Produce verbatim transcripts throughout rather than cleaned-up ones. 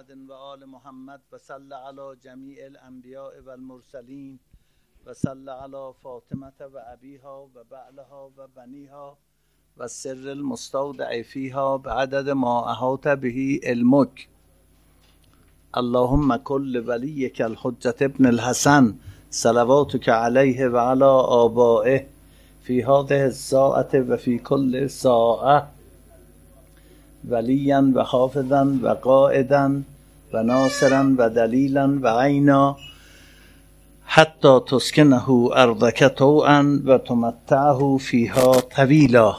محمد و آل محمد و صل علی جمیع الانبیاء و المرسلین و صل علی فاطمه و ابیها و بعلها و بنیها و سر المستودع فیها بعدد ما احاط به علمک. اللهم کل ولیک الحجة ابن الحسن صلواتک علیه و علی آبائه فی هذه الساعة و فی کل ساعة ولیا و حافظا و قائدا و ناصرا و دلیلا و عینا حتی تسکنه ارضک طوعا و تمتعه فیها طویلا.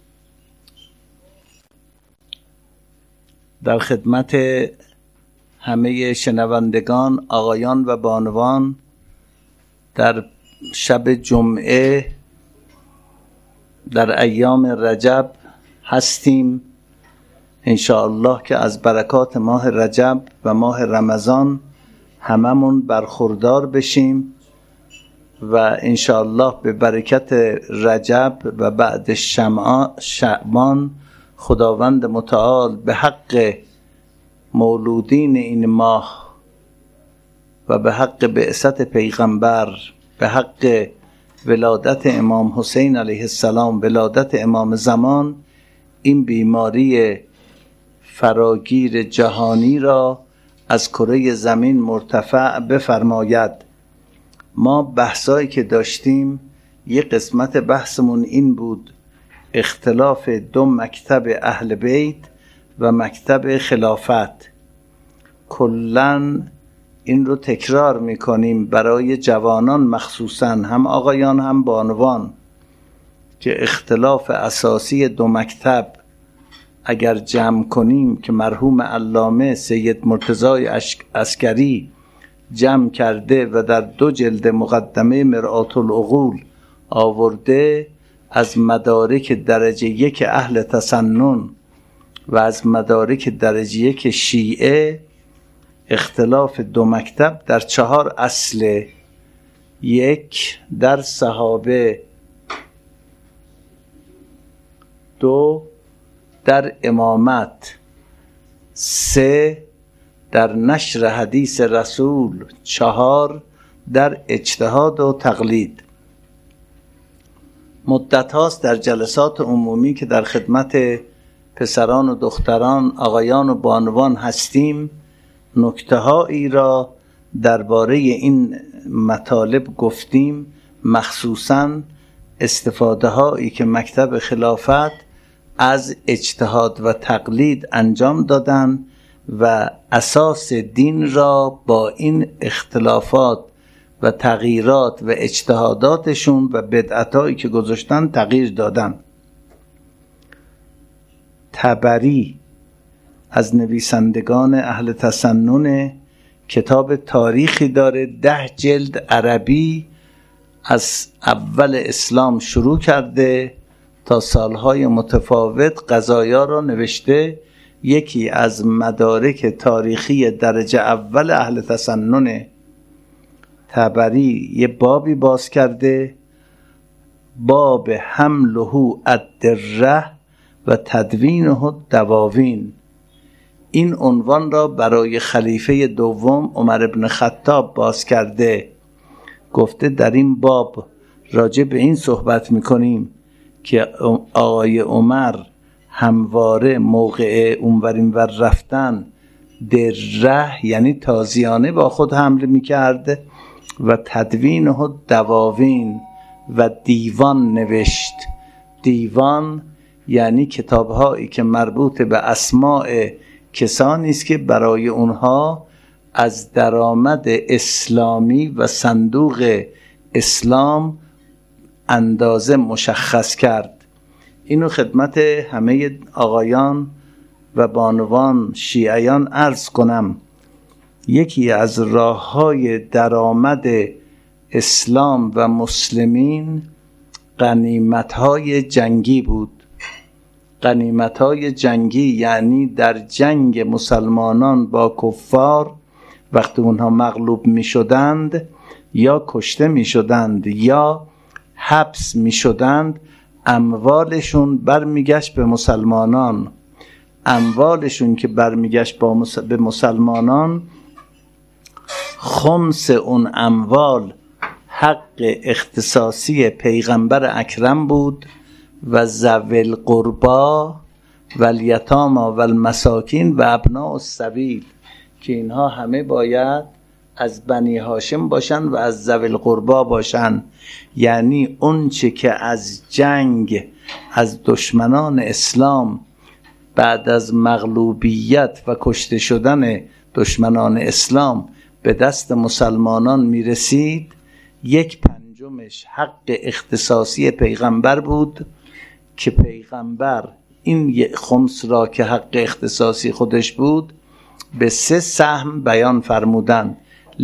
در خدمت همه شنوندگان، آقایان و بانوان، در شب جمعه در ایام رجب هستیم انشاءالله که از برکات ماه رجب و ماه رمضان هممون برخوردار بشیم و انشاءالله به برکت رجب و بعد شعبان خداوند متعال به حق مولودین این ماه و به حق بعثت پیغمبر، به حق ولادت امام حسین علیه السلام، ولادت امام زمان، این بیماری فراگیر جهانی را از کره زمین مرتفع بفرماید. ما بحثایی که داشتیم، یک قسمت بحثمون این بود: اختلاف دو مکتب اهل بیت و مکتب خلافت. کلاً این رو تکرار میکنیم برای جوانان مخصوصاً، هم آقایان هم بانوان، که اختلاف اساسی دو مکتب اگر جمع کنیم که مرحوم علامه سید مرتضی عسکری جمع کرده و در دو جلد مقدمه مرآة العقول آورده، از مدارک درجه یک اهل تسنن و از مدارک درجه یک شیعه، اختلاف دو مکتب در چهار اصل: یک، در صحابه; دو، در امامت; سه، در نشر حدیث رسول; چهار، در اجتهاد و تقلید. مدت هاست در جلسات عمومی که در خدمت پسران و دختران، آقایان و بانوان هستیم، نکته هایی را درباره این مطالب گفتیم، مخصوصاً استفاده هایی که مکتب خلافت از اجتهاد و تقلید انجام دادن و اساس دین را با این اختلافات و تغییرات و اجتهاداتشون و بدعتایی که گذاشتن تغییر دادن. طبری از نویسندگان اهل تسنن کتاب تاریخی داره، ده جلد عربی، از اول اسلام شروع کرده تا سالهای متفاوت قضایا را نوشته. یکی از مدارک تاریخی درجه اول اهل تسنن. طبری یه بابی باز کرده، باب حمله الدره و تدوینه دواوین. این عنوان را برای خلیفه دوم عمر بن خطاب باز کرده. گفته در این باب راجع به این صحبت میکنیم که آقای عمر همواره موقع اونور اینور رفتن دره یعنی تازیانه با خود حمل میکرد و تدوینه دواوین و دیوان نوشت. دیوان یعنی کتابهایی که مربوط به اسماء کسانی است که برای اونها از درآمد اسلامی و صندوق اسلام اندازه مشخص کرد. اینو خدمت همه آقایان و بانوان شیعیان عرض کنم. یکی از راه‌های درآمد اسلام و مسلمین غنیمت‌های جنگی بود. غنیمت‌های جنگی یعنی در جنگ مسلمانان با کفار وقتی اونها مغلوب می‌شدند یا کشته می‌شدند یا حبس می‌شدند، اموالشون برمیگشت به مسلمانان. اموالشون که برمیگشت با مس... به مسلمانان، خمس اون اموال حق اختصاصی پیغمبر اکرم بود و ذوی القربا و الیتاما و المساکین و ابناء السبیل، که اینها همه باید از بنی هاشم باشن و از ذوی القربا باشن. یعنی اون چه که از جنگ از دشمنان اسلام بعد از مغلوبیت و کشته شدن دشمنان اسلام به دست مسلمانان میرسید، یک پنجمش حق اختصاصی پیغمبر بود که پیغمبر این خمس را که حق اختصاصی خودش بود به سه سهم بیان فرمودن: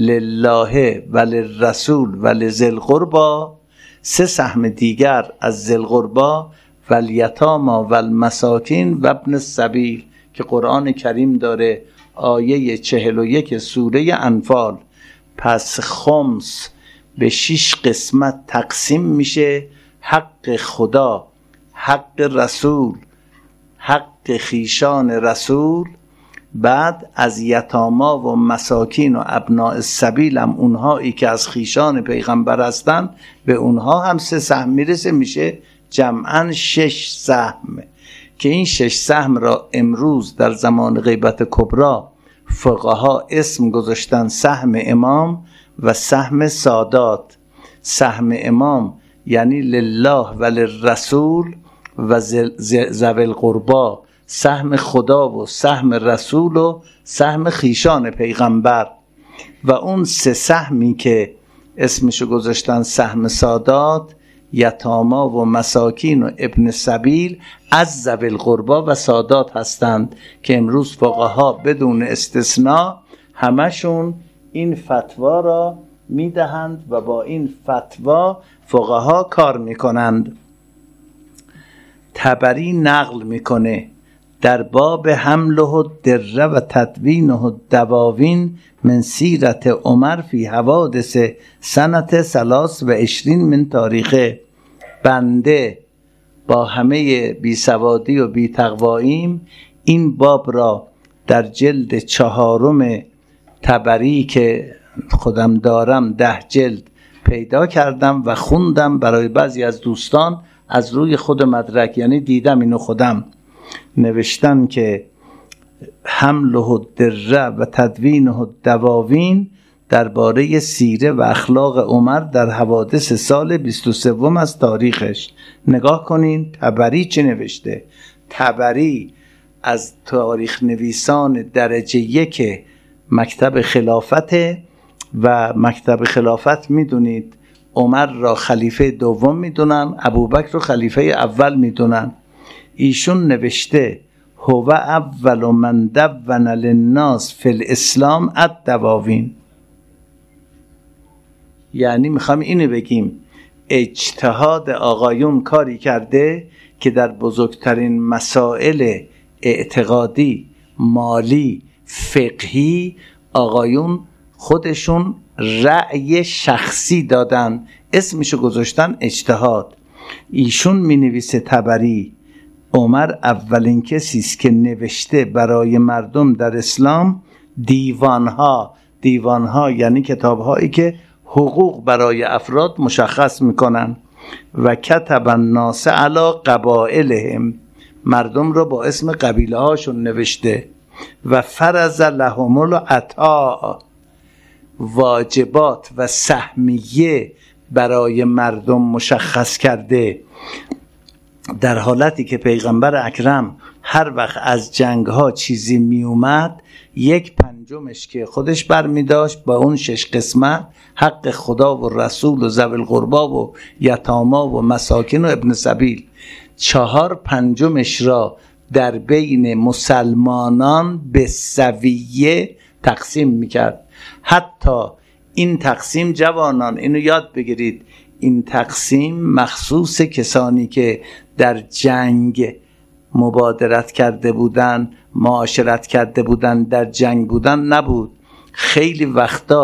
لله و للرسول و لذی القربا. سه سهم دیگر از ذی القربا و الیتاما و المساکین و ابن السبیل که قرآن کریم داره، آیه چهل و یک سوره انفال. پس خمس به شش قسمت تقسیم میشه: حق خدا، حق رسول، حق خیشان رسول، بعد از یتاما و مساکین و ابناء السبیل هم اونهایی که از خیشان پیغمبر هستن، به اونها هم سه سهم میرسه، میشه جمعاً شش سهم، که این شش سهم را امروز در زمان غیبت کبرا فقها اسم گذاشتن سهم امام و سهم سادات. سهم امام یعنی لله و للرسول و ذوی القربا، سهم خدا و سهم رسول و سهم خیشان پیغمبر. و اون سه سهمی که اسمشو گذاشتن سهم سادات، یتاما و مساکین و ابن سبیل، از ذوی القربا و سادات هستند که امروز فقها بدون استثناء همشون این فتوا را میدهند و با این فتوا فقها کار میکنند. طبری نقل میکنه در باب حمله دره و تدوینه دواوین من سیرت عمر فی حوادث سنت سلاس و عشرین من تاریخه. بنده با همه بیسوادی و بیتقواییم این باب را در جلد چهارم طبری که خودم دارم، ده جلد، پیدا کردم و خوندم برای بعضی از دوستان از روی خود مدرک، یعنی دیدم اینو خودم. نوشتن که حمله دره و تدوینه دواوین درباره سیره و اخلاق عمر در حوادث سال بیست و سه از تاریخش. نگاه کنین طبری چه نوشته. طبری از تاریخ نویسان درجه یک مکتب خلافت و مکتب خلافت میدونید عمر را خلیفه دوم میدونن، ابوبکر رو خلیفه اول میدونن. ایشون نوشته هو اول من دون للناس فی الاسلام الدواوین. یعنی میخوام اینو بگیم اجتهاد آقایون کاری کرده که در بزرگترین مسائل اعتقادی، مالی، فقهی آقایون خودشون رأی شخصی دادن، اسمشو گذاشتن اجتهاد. ایشون می نویسه طبری عمر اولین کسی است که نوشته برای مردم در اسلام دیوانها. دیوانها یعنی کتابهایی که حقوق برای افراد مشخص میکنن. و کتب الناس علی قبائلهم، مردم رو با اسم قبیله هاشون نوشته. و فرض لهم العطاء، واجبات و سهمیه برای مردم مشخص کرده. در حالتی که پیغمبر اکرم هر وقت از جنگ ها چیزی می اومد، یک پنجمش که خودش برمی داشت با اون شش قسمت حق خدا و رسول و ذوی القربا و یتاما و مساکین و ابن سبیل، چهار پنجمش را در بین مسلمانان به سویه تقسیم میکرد. حتی این تقسیم، جوانان اینو یاد بگیرید، این تقسیم مخصوص کسانی که در جنگ مبادرت کرده بودن، معاشرت کرده بودن، در جنگ بودن نبود. خیلی وقتا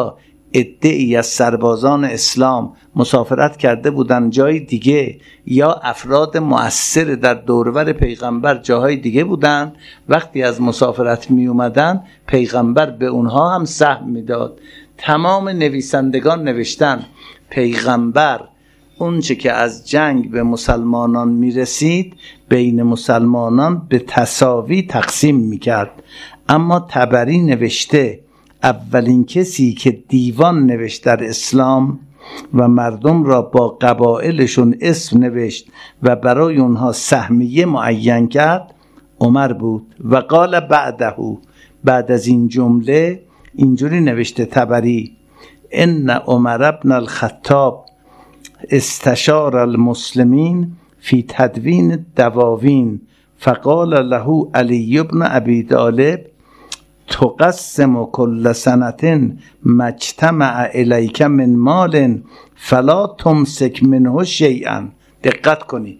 عده‌ای از سربازان اسلام مسافرت کرده بودن جای دیگه، یا افراد مؤثر در دورور پیغمبر جاهای دیگه بودن، وقتی از مسافرت می اومدن پیغمبر به اونها هم سهم میداد. تمام نویسندگان نوشتن پیغمبر اون چه که از جنگ به مسلمانان میرسید بین مسلمانان به تساوی تقسیم میکرد. اما طبری نوشته اولین کسی که دیوان نوشت در اسلام و مردم را با قبایلشون اسم نوشت و برای اونها سهمیه معین کرد عمر بود. و قال بعده، بعد از این جمله اینجوری نوشته طبری: ان عمر ابن الخطاب استشار المسلمین فی تدوین الدواوین فقال له علی بن ابی طالب تقسم کل سنة مجتمع الیک من مال فلا تمسک منه شیئا. دقت کنید،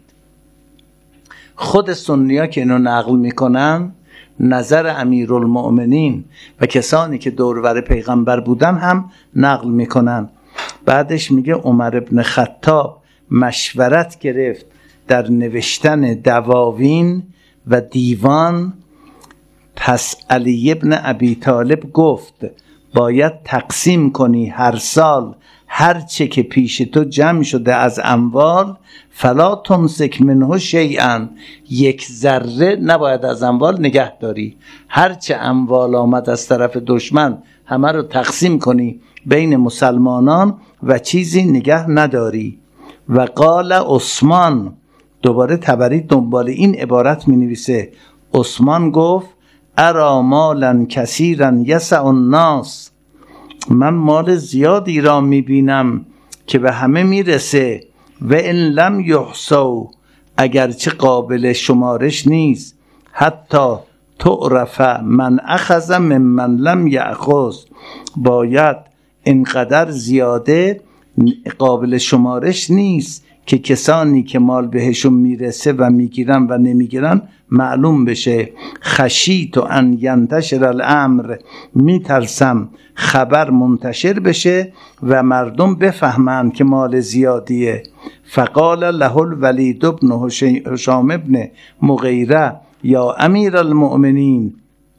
خود سنی‌ها که اینو نقل میکنن نظر امیرالمؤمنین و کسانی که دورور پیغمبر بودن هم نقل میکنن. بعدش میگه عمر ابن خطاب مشورت گرفت در نوشتن دواوین و دیوان. پس علی ابن ابی طالب گفت باید تقسیم کنی هر سال هر چه که پیش تو جمع شده از اموال، فلا تمسک منه شیئا، یک ذره نباید از اموال نگه داری. هر چه اموال آمد از طرف دشمن همه رو تقسیم کنی بین مسلمانان و چیزی نگه نداری. و قال عثمان، دوباره طبری دنبال این عبارت می نویسه، عثمان گفت ارا مالا کثیرا یسع الناس، من مال زیادی را می بینم که به همه می رسه. و ان لم یحصوا، اگرچه قابل شمارش نیست، حتی تعرف من اخذ ممن لم یأخذ، باید اینقدر زیاده قابل شمارش نیست که کسانی که مال بهشون میرسه و میگیرن و نمیگیرن معلوم بشه. خشیت ان ینتشر الامر، میترسم خبر منتشر بشه و مردم بفهمند که مال زیادیه. فقال له الولید بن هشام ابن مغیره یا امیر المؤمنین،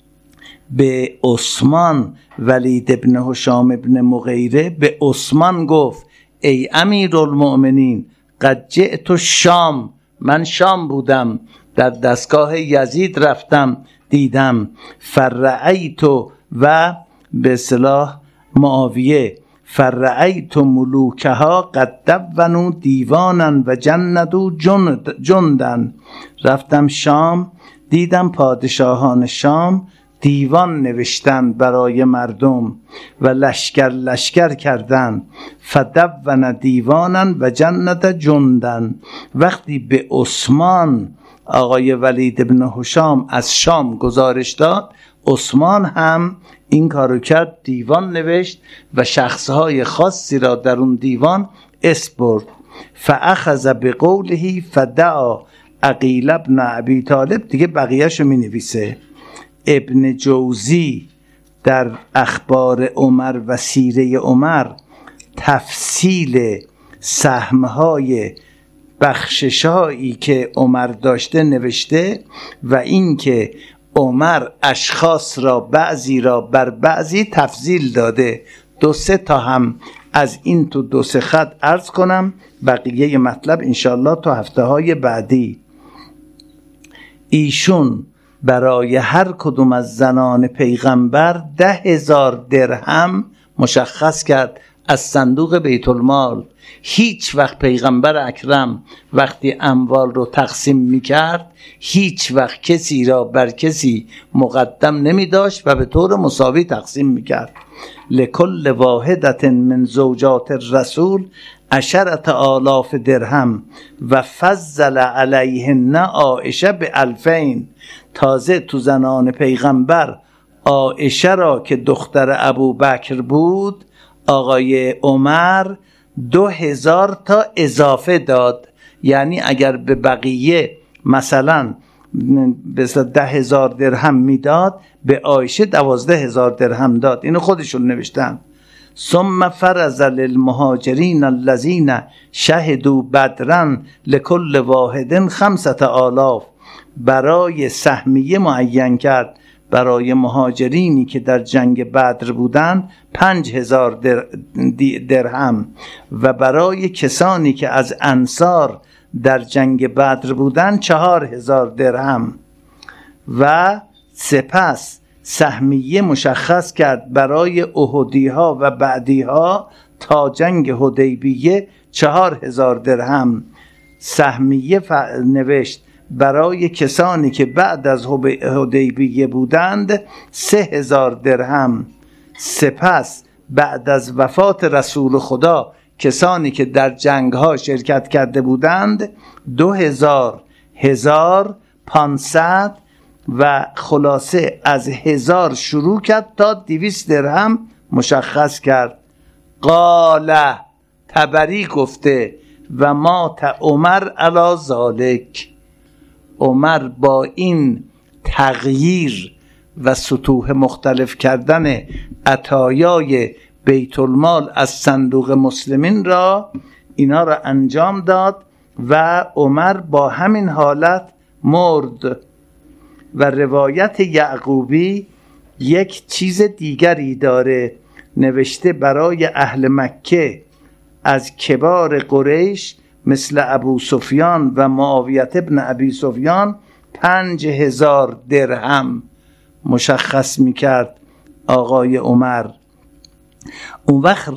به عثمان، ولید ابن هشام ابن مغیره به عثمان گفت ای امیر المؤمنین قد جئت الشام، من شام بودم، در دستگاه یزید رفتم دیدم. فرعیت و به اصطلاح معاویه، فرعیت ملوکها قد دونوا دیوانا و جندوا جندن، رفتم شام دیدم پادشاهان شام دیوان نوشتن برای مردم و لشکر لشکر کردن. فدون دیوانا و جند جندن. وقتی به عثمان آقای ولید بن هشام از شام گزارش داد، عثمان هم این کارو کرد، دیوان نوشت و شخصهای خاصی را در اون دیوان اسم برد. فاخذ بقوله فدعا عقیل ابن ابی طالب. دیگه بقیه‌شو می نویسه. ابن جوزی در اخبار عمر و سیره عمر تفصیل سهمهای بخششایی که عمر داشته نوشته و اینکه عمر اشخاص را بعضی را بر بعضی تفضیل داده. دو سه تا هم از این تو دو سه خط عرض کنم، بقیه مطلب انشالله تا هفته های بعدی. ایشون برای هر کدوم از زنان پیغمبر ده هزار درهم مشخص کرد از صندوق بیت المال. هیچ وقت پیغمبر اکرم وقتی اموال رو تقسیم میکرد هیچ وقت کسی را بر کسی مقدم نمی داشت و به طور مساوی تقسیم میکرد. لکل واحدت من زوجات الرسول عشرت آلاف درهم و فضل علیهن عایشه به الفین. تازه تو زنان پیغمبر عایشه را که دختر ابو بکر بود آقای عمر دو هزار تا اضافه داد. یعنی اگر به بقیه مثلا مثلا ده هزار درهم میداد، به عایشه دوازده هزار درهم داد. اینو خودشون نوشتن. ثم فرض للمهاجرین الذین شهدوا بدرا لكل واحد خمسة آلاف. برای سهمیه معین کرد برای مهاجرینی که در جنگ بدر بودند پنج هزار در درهم و برای کسانی که از انصار در جنگ بدر بودند چهار هزار درهم. و سپس سهمیه مشخص کرد برای احدی ها و بعدی ها تا جنگ حدیبیه چهار هزار درهم. سهمیه نوشت برای کسانی که بعد از حدیبیه بودند سه هزار درهم. سپس بعد از وفات رسول خدا کسانی که در جنگ ها شرکت کرده بودند دو هزار، هزار، پانصد و خلاصه از هزار شروع کرد تا دویست درهم مشخص کرد. قال طبری گفته و ما تا عمر علی ذالک. عمر با این تغییر و سطوح مختلف کردن عطایای بیت المال از صندوق مسلمین را اینا را انجام داد و عمر با همین حالت مرد. و روایت یعقوبی یک چیز دیگری داره، نوشته برای اهل مکه از کبار قریش مثل ابو سفیان و معاویه ابن ابی سفیان پنج هزار درهم مشخص میکرد آقای عمر. اون وقت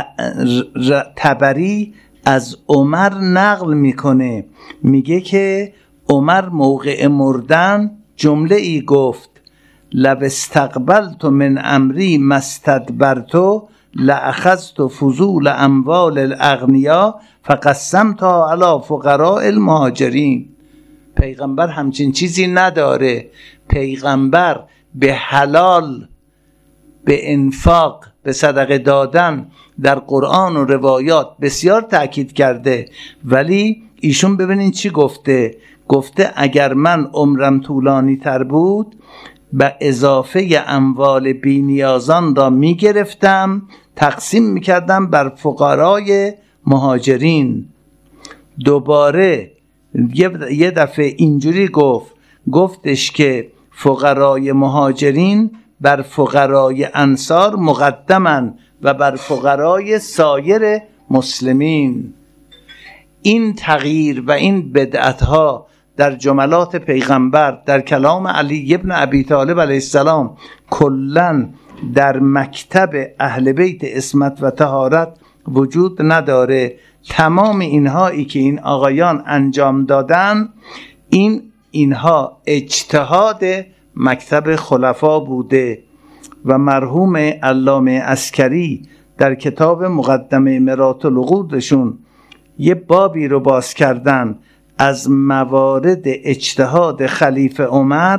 طبری از عمر نقل میکنه، میگه که عمر موقع مردن جمله ای گفت لو استقبلت من امری ما استدبرت لاخذت فضول اموال الاغنیا فقسمتها علی فقراء المهاجرین. پیغمبر همچین چیزی نداره. پیغمبر به حلال، به انفاق، به صدقه دادن در قرآن و روایات بسیار تأکید کرده، ولی ایشون ببینین چی گفته. گفته اگر من عمرم طولانی تر بود به اضافه اموال بی‌نیازان را می گرفتم تقسیم می کردم بر فقرای مهاجرین. دوباره یه دفعه اینجوری گفت، گفتش که فقرای مهاجرین بر فقرای انصار مقدمن و بر فقرای سایر مسلمین. این تغییر و این بدعتها در جملات پیغمبر، در کلام علی ابن ابی طالب علیه السلام، کلن در مکتب اهل بیت عصمت و طهارت وجود نداره. تمام اینهایی که این آقایان انجام دادن، این اینها اجتهاد مکتب خلفا بوده. و مرحوم علامه عسکری در کتاب مقدمه مرات العقودشون یه بابی رو باز کردن از موارد اجتهاد خلیفه عمر،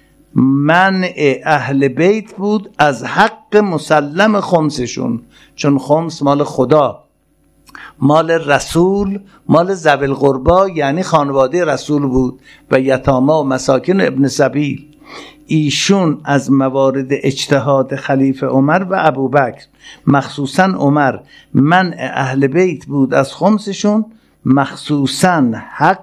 منع اهل بیت بود از حق مسلم خمسشون، چون خمس مال خدا، مال رسول، مال ذوی القربا یعنی خانواده رسول بود و یتاما و مساکین ابن سبیل. ایشون از موارد اجتهاد خلیفه عمر و ابوبکر، مخصوصا عمر، منع اهل بیت بود از خمسشون، مخصوصا حق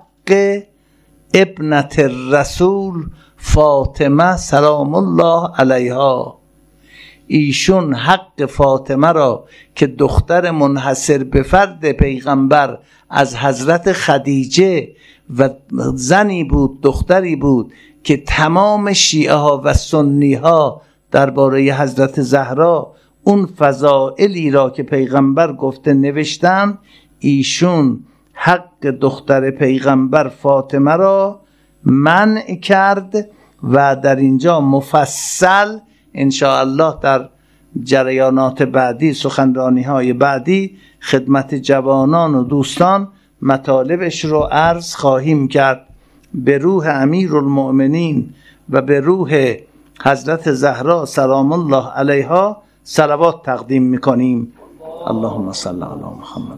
ابنت الرسول فاطمه سلام الله علیها. ایشون حق فاطمه را که دختر منحصر به فرد پیغمبر از حضرت خدیجه و زنی بود، دختری بود که تمام شیعه ها و سنی ها درباره حضرت زهرا اون فضائلی را که پیغمبر گفته نوشتن، ایشون حق دختر پیغمبر فاطمه را منع کرد و در اینجا مفصل انشاءالله در جریانات بعدی، سخنرانی های بعدی خدمت جوانان و دوستان مطالبش رو عرض خواهیم کرد. به روح امیرالمؤمنین و به روح حضرت زهرا سلام الله علیها صلوات تقدیم میکنیم. اللهم صل علی محمد.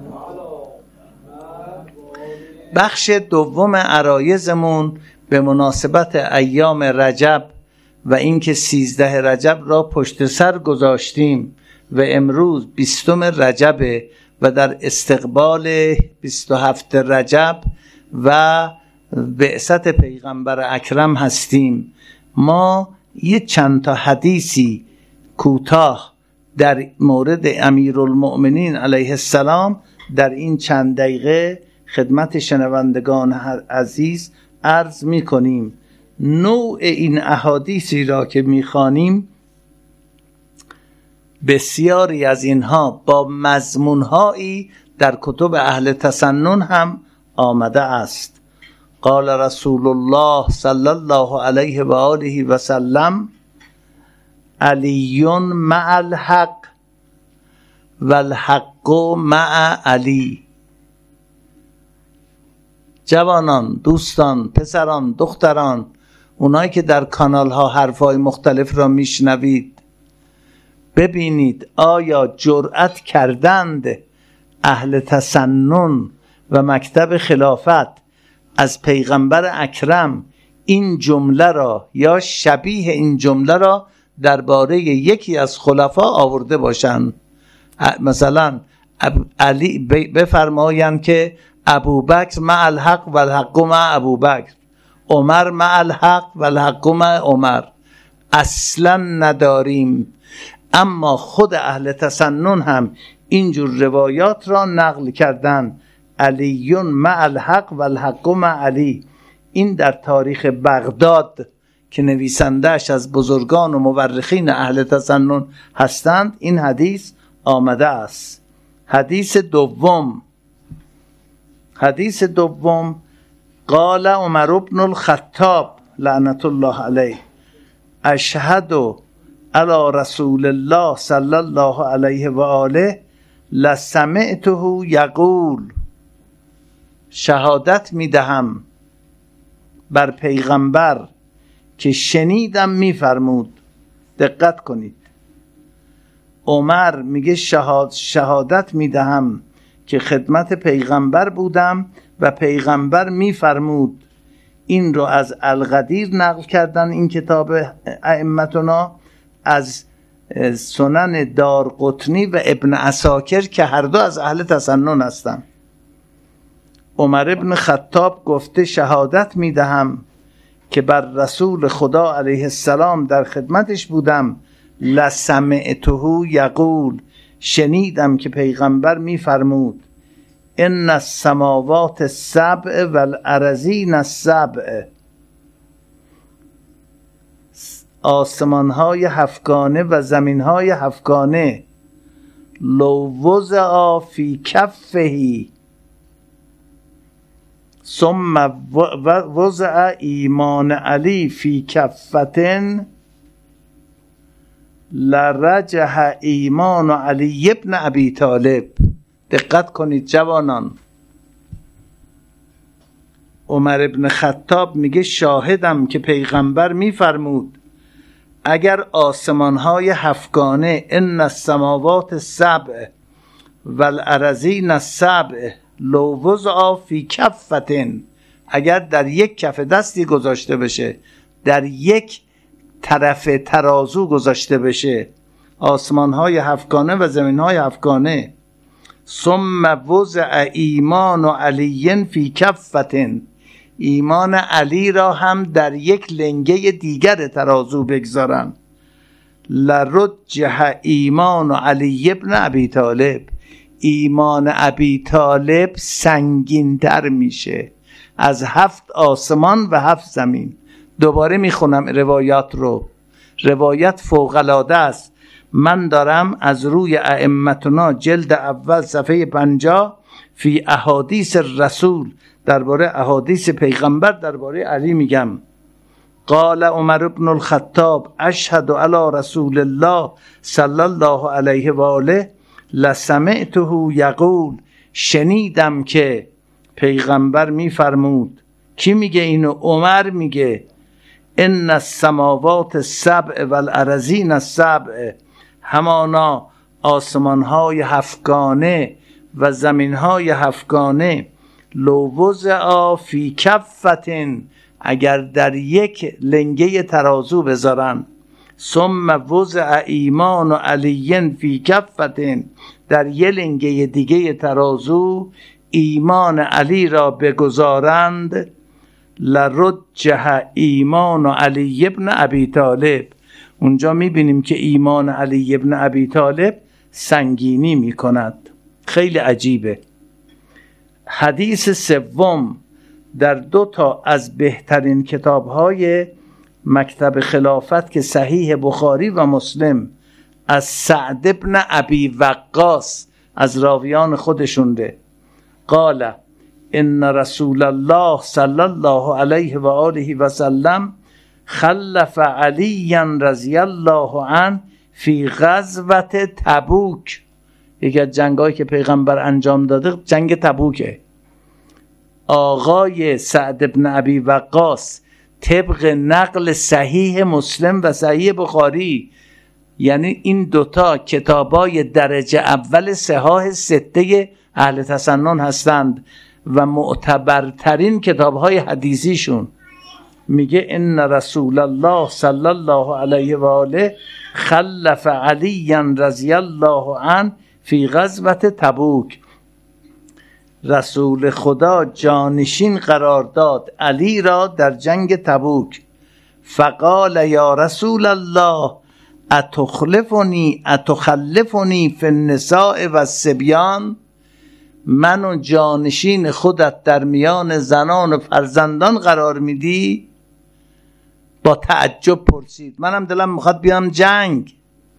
بخش دوم عرایزمون به مناسبت ایام رجب و اینکه سیزده رجب را پشت سر گذاشتیم و امروز بیستم رجب و در استقبال بیست و هفت رجب و بعثت پیغمبر اکرم هستیم. ما یه چند تا حدیثی کوتاه در مورد امیرالمؤمنین علیه السلام در این چند دقیقه خدمت شنوندگان عزیز عرض می کنیم. نوع این احادیثی را که می خوانیم بسیاری از اینها با مضمونهایی در کتب اهل تسنن هم آمده است. قال رسول الله صلی الله علیه و آله و سلم علی مع الحق و الحق مع علی. جوانان، دوستان، پسران، دختران، اونایی که در کانال ها حرفای مختلف را میشنوید، ببینید آیا جرأت کردند اهل تسنن و مکتب خلافت از پیغمبر اکرم این جمله را یا شبیه این جمله را درباره یکی از خلفا آورده باشند؟ مثلا علی بفرمایند که ابوبکر مع الحق و الحق مع ابوبکر، عمر مع الحق و الحق مع عمر. اصلا نداریم. اما خود اهل تسنن هم اینجور روایات را نقل کردن. علی مع الحق و الحق مع علی. این در تاریخ بغداد که نویسندهش از بزرگان و مورخین اهل تسنن هستند این حدیث آمده است. حدیث دوم حدیث دوم قال عمر بن الخطاب لعنت الله علیه اشهد علی رسول الله صلی الله علیه و آله لسمعته یقول. شهادت میدهم بر پیغمبر که شنیدم میفرمود. دقت کنید، عمر میگه شهاد شهادت میدهم که خدمت پیغمبر بودم و پیغمبر میفرمود. این رو از القدیر نقل کردن، این کتاب ائمتنا، از سنن دارقطنی و ابن عساکر که هر دو از اهل تسنن هستند. عمر ابن خطاب گفته شهادت میدهم که بر رسول خدا علیه السلام در خدمتش بودم. لسمعته یقول، شنیدم که پیغمبر میفرمود ان السماوات السبع والارضین السبع. آسمان‌های هفتگانه و زمین‌های هفتگانه لو وضع فی کفه ثم وضع ایمان علی فی کفتن لرجح ایمان علی ابن ابی طالب. دقت کنید جوانان، عمر ابن خطاب میگه شاهدم که پیغمبر میفرمود اگر آسمان‌های هفتگانه ان السماوات السبع والارضین السبع لو وضع فی کفتن، اگر در یک کف دستی گذاشته بشه، در یک طرف ترازو گذاشته بشه، آسمان‌های هفتگانه و زمین‌های هفتگانه، ثم وضع ایمان علی فی کفتن، ایمان علی را هم در یک لنگه دیگر ترازو بگذارن، لرجح ایمان علی ابن ابی طالب، ایمان ابی طالب سنگین تر میشه از هفت آسمان و هفت زمین. دوباره میخونم روایات رو، روایت فوق‌العاده است. من دارم از روی ائمتنا جلد اول صفحه پنجاه فی احادیث رسول، درباره احادیث پیغمبر درباره علی میگم. قال عمر بن الخطاب اشهد علی رسول الله صلی الله علیه و آله لسمعته یقول، شنیدم که پیغمبر میفرمود. کی میگه اینو؟ عمر میگه ان السماوات السبع والارضین السبع، همانا آسمان‌های هفتگانه و زمین‌های هفتگانه، لو وضع فی کفتن، اگر در یک لنگه ترازو بذارن، ثم وضع ایمان علی فی کفة، در یه لنگه دیگه ترازو ایمان علی را بگذارند، لرجح ایمان علی ابن ابی طالب، اونجا میبینیم که ایمان علی ابن ابی طالب سنگینی میکند. خیلی عجیبه. حدیث سوم در دو تا از بهترین کتاب‌های مکتب خلافت که صحیح بخاری و مسلم از سعد ابن ابی وقاص از راویان خودشون ده، قال ان رسول الله صلی الله علیه و آله و سلم خلف علی رضی الله عنه فی غزوه تبوک. یکی از جنگایی که پیغمبر انجام داده جنگ تبوکه. آقای سعد ابن ابی وقاص طبق نقل صحیح مسلم و صحیح بخاری، یعنی این دوتا کتابای درجه اول صحاح سته اهل تسنن هستند و معتبرترین کتابهای حدیثیشون، میگه ان رسول الله صلی الله علیه و آله خلف علی رضی الله عنه فی غزوه تبوک، رسول خدا جانشین قرار داد علی را در جنگ تبوک. فقال یا رسول الله اتخلفنی اتخلفنی فی النساء و الصبیان، منو جانشین خودت در میان زنان و فرزندان قرار میدی؟ با تعجب پرسید، منم دلم میخواد بیام جنگ.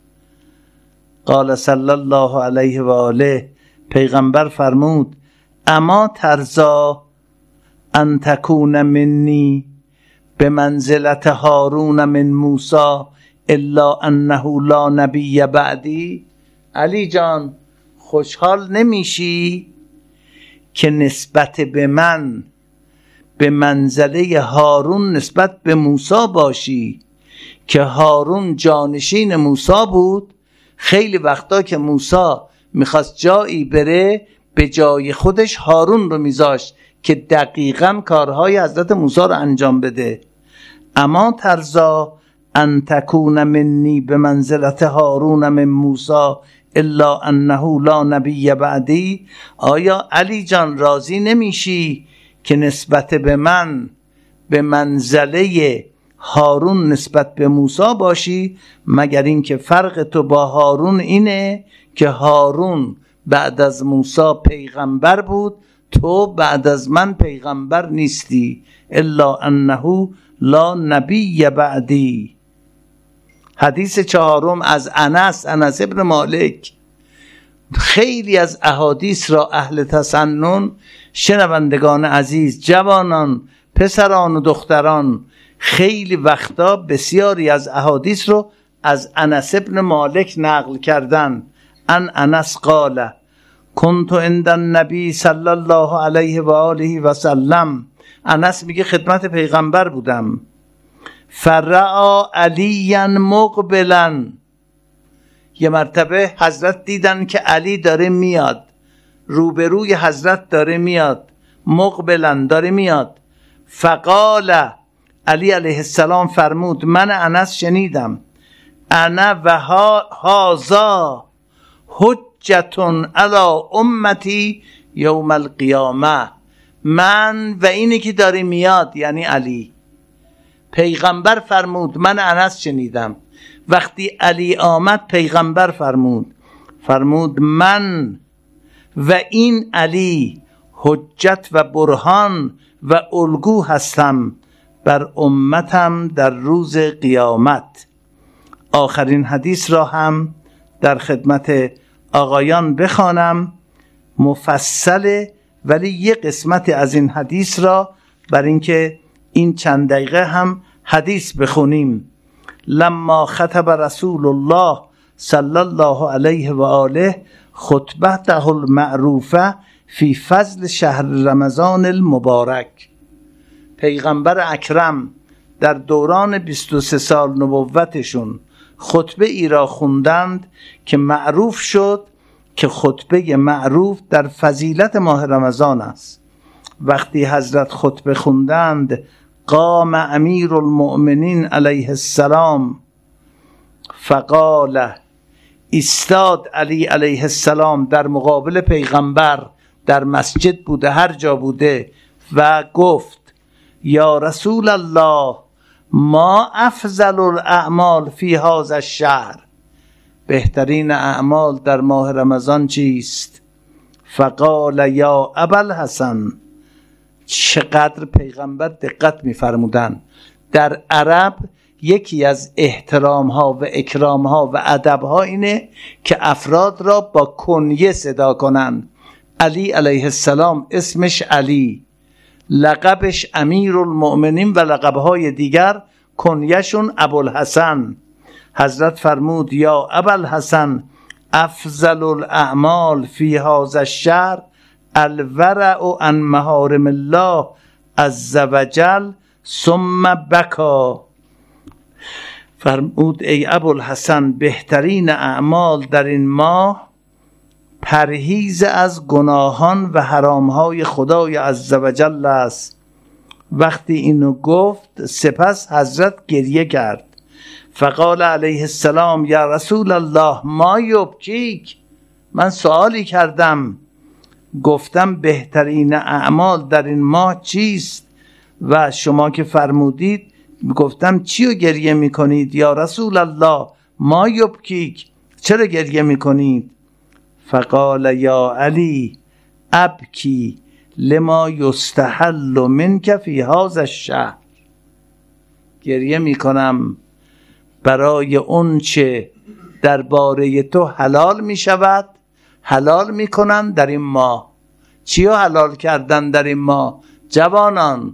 قال صلی الله علیه و آله، پیغمبر فرمود اما ترضا ان تکون منی به منزلت هارون من موسی الا انه لا نبی بعدی. علی جان خوشحال نمیشی که نسبت به من به منزله هارون نسبت به موسی باشی که هارون جانشین موسی بود؟ خیلی وقتا که موسی میخواست جایی بره به جای خودش هارون رو میذاشت که دقیقاً کارهای حضرت موسی رو انجام بده. اما ترضا ان تکون منی به منزلت هارون من موسی الا انه لا نبی بعدی. آیا علی جان راضی نمیشی که نسبت به من به منزله هارون نسبت به موسی باشی، مگر این که فرق تو با هارون اینه که هارون بعد از موسی پیغمبر بود، تو بعد از من پیغمبر نیستی. الا انه لا نبی بعدی. حدیث چهارم از انس انس ابن مالک. خیلی از احادیث را اهل تسنن، شنوندگان عزیز، جوانان، پسران و دختران، خیلی وقتا بسیاری از احادیث رو از انس ابن مالک نقل کردن. ان انس قال کنت عند النبی صلی الله علیه و آله و سلم. انس میگه خدمت پیغمبر بودم. فرعا علی مقبلا، یه مرتبه حضرت دیدن که علی داره میاد، روبروی حضرت داره میاد، مقبلا داره میاد. فقال، علی علیه السلام فرمود، من انس شنیدم، انا و هازا حجتون علی امتی یوم القیامه. من و اینی که داره میاد یعنی علی. پیغمبر فرمود، من انس شنیدم. وقتی علی آمد پیغمبر فرمود فرمود من و این علی حجت و برهان و الگو هستم بر امتم در روز قیامت. آخرین حدیث را هم در خدمت آقایان بخوانم، مفصله، ولی یه قسمت از این حدیث را بر اینکه این چند دقیقه هم حدیث بخونیم. لما خطب رسول الله صلی الله علیه و آله خطبته المعروفه فی فضل شهر رمضان المبارک. پیغمبر اکرم در دوران بیست و سه سال نبوتشون خطبه ای را خوندند که معروف شد که خطبه معروف در فضیلت ماه رمضان است. وقتی حضرت خطبه خوندند، قام امیر المؤمنین علیه السلام فقال، ایستاد علی علیه السلام در مقابل پیغمبر، در مسجد بوده هر جا بوده، و گفت یا رسول الله ما افضل الاعمال فی هذا الشهر، بهترین اعمال در ماه رمضان چیست؟ فقال یا ابوالحسن، چقدر پیغمبر دقت می‌فرمودند. در عرب یکی از احترام ها و اکرام ها و ادب ها اینه که افراد را با کنیه صدا کنن. علی علیه السلام اسمش علی، لقبش امیرالمؤمنین و لقبهای دیگر کنیه‌شون ابوالحسن. حضرت فرمود یا ابوالحسن افضل الاعمال فی هذا الشهر الورع عن محارم الله عز وجل ثم بکا. فرمود ای ابوالحسن بهترین اعمال در این ماه پرهیز از گناهان و حرامهای خدای عزوجل است. وقتی اینو گفت سپس حضرت گریه کرد. فقال علیه السلام یا رسول الله ما یبکیک، من سوالی کردم، گفتم بهترین اعمال در این ماه چیست و شما که فرمودید گفتم چی رو گریه میکنید یا رسول الله؟ ما یبکیک، چرا گریه میکنید؟ فقال یا علی ابکی لما یستحل منک فی هذا الشهر، گریه میکنم برای اون چه درباره تو حلال میشود، حلال میکنن در این ماه. چی رو حلال کردن در این ماه؟ جوانان،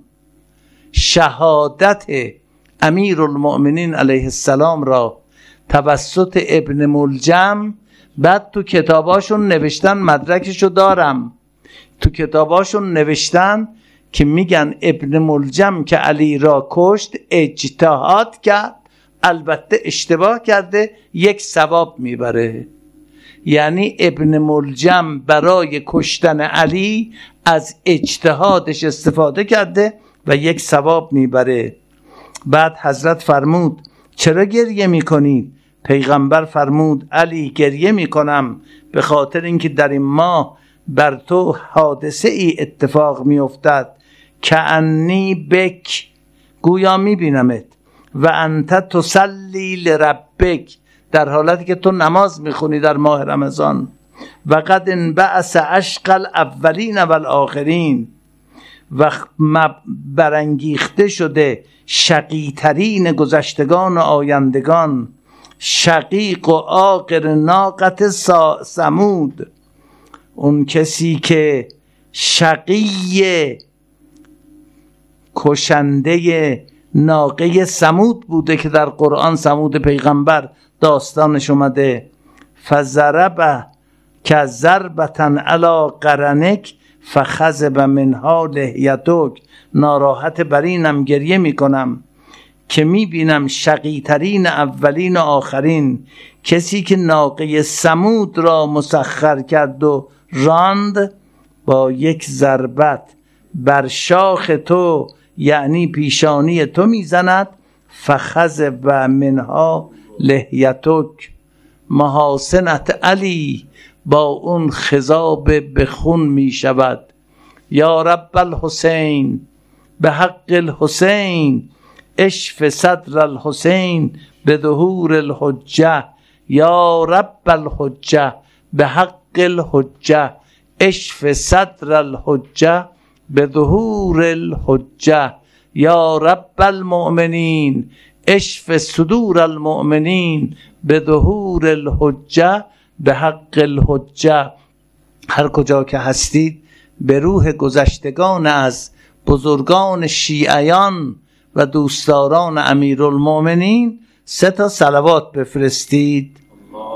شهادت امیرالمؤمنین علیه السلام را توسط ابن ملجم، بعد تو کتاباشون نوشتن، مدرکشو دارم، تو کتاباشون نوشتن که میگن ابن ملجم که علی را کشت اجتهاد کرد، البته اشتباه کرده، یک ثواب میبره. یعنی ابن ملجم برای کشتن علی از اجتهادش استفاده کرده و یک ثواب میبره. بعد حضرت فرمود چرا گریه میکنید؟ پیغمبر فرمود علی گریه میکنم به خاطر اینکه در این ماه بر تو حادثه ای اتفاق میافتد که انی بک، گویا میبینمت، و انت تصلی لربک، در حالتی که تو نماز میخونی در ماه رمضان، و قد انبعث اشقى الاولین و الاخرین، و برانگیخته شده شقیترین گذشتگان و آیندگان، شقیق و عاقر ناقت ثمود، اون کسی که شقی کشنده ناقه ثمود بوده که در قرآن ثمود پیغمبر داستانش اومده. فضرب که ضربتن علی قرنک فخذب منها لحیتک، ناراحت بر اینم گریه میکنم که میبینم شقیترین اولین و آخرین، کسی که ناقه ثمود را مسخر کرد و راند، با یک ضربت بر شاخ تو یعنی پیشانی تو میزند. فخذب منها لحیتک، محاسنت علی با اون خضاب بخون می شود. یا رب الحسین به حق الحسین اشف صدر الحسین به ظهور الحجه، یا رب الحجه به حق الحجه اشف صدر الحجه به ظهور الحجه، یا رب المؤمنین اشف صدور المؤمنین به ظهور الحجه به حق الحجه. هر کجا که هستید به روح گذشتگان از بزرگان شیعیان و دوستداران امیرالمؤمنین سه تا صلوات بفرستید.